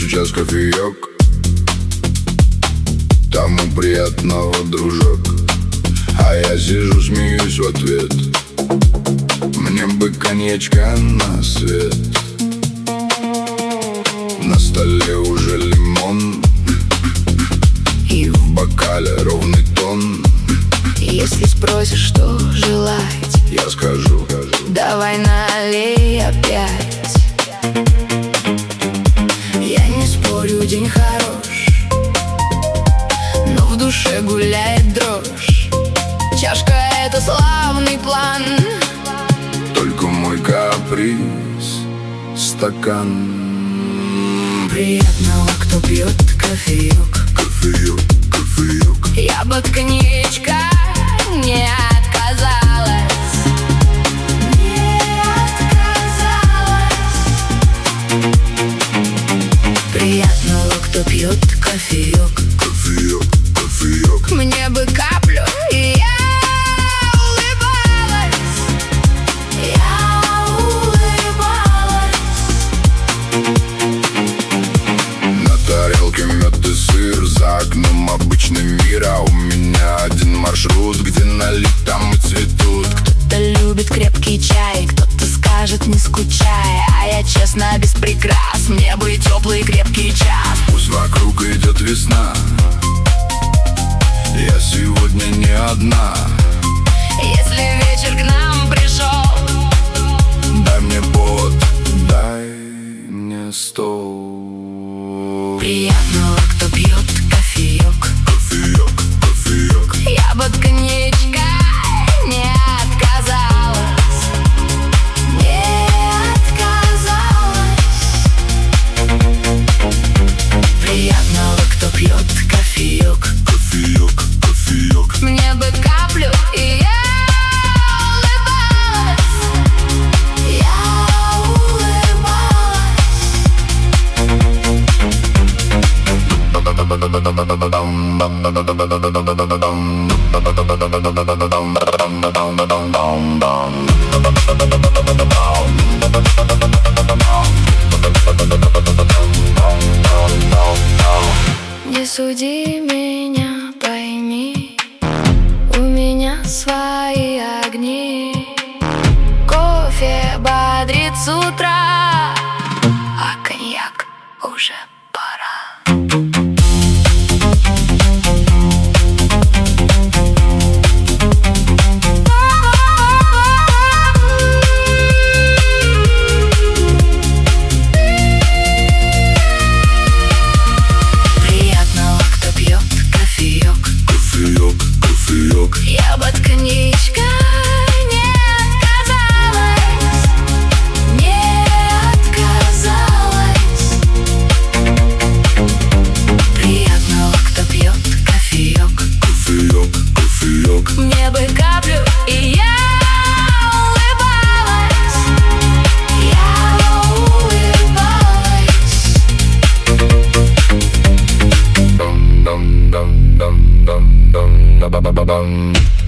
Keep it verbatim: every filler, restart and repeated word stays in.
сейчас кофеек. Тому приятного, дружок. А я сижу, смеюсь в ответ. Мне бы коньячка на свет. На столе уже лимон, и в бокале ровный тон. если спросишь, что желать, я скажу: давай налей опять. Я не спорю, день хорош, но в душе гуляет дрожь. Чашка — это славный план, только мой каприз — стакан. Приятного, кто пьет кофеек. Кофеек, кофеек. Я бы от коньячка не отказалась. Не отказалась. Приятного, кто пьет кофеек. Кофеек, кофеек. Мне бы каплю, и я улыбалась. Я улыбалась. На тарелке мед и сыр, за окном обычный мир. А у меня один маршрут, где налить, там и цветут. Кто-то любит крепкий чай, кто-то скажет не скучай. А я честно без прикрас, мне бы теплый крепкий час. Пусть вокруг идет весна, я сегодня не одна. Если вечер к нам пришел, дай мне повод, дай мне стол. приятного, кто пьет кофеек. Кофеек, кофеек. Я бы от коньячка не отказалась. Не отказалась. Приятного, кто пьет кофеек. Кофеек, кофеек. Мне бы каплю, и я улыбалась. Я Не суди меня, пойми, у меня свои огни. Кофе бодрит с утра, а коньяк уже пора. Я бы от коньячка не отказалась. Не отказалась. Приятного, кто пьет кофеек. Кофеек, кофеек. Мне бы каплю, и я улыбалась. Я улыбалась. Dum dum dum dum dum dum dum dum dum.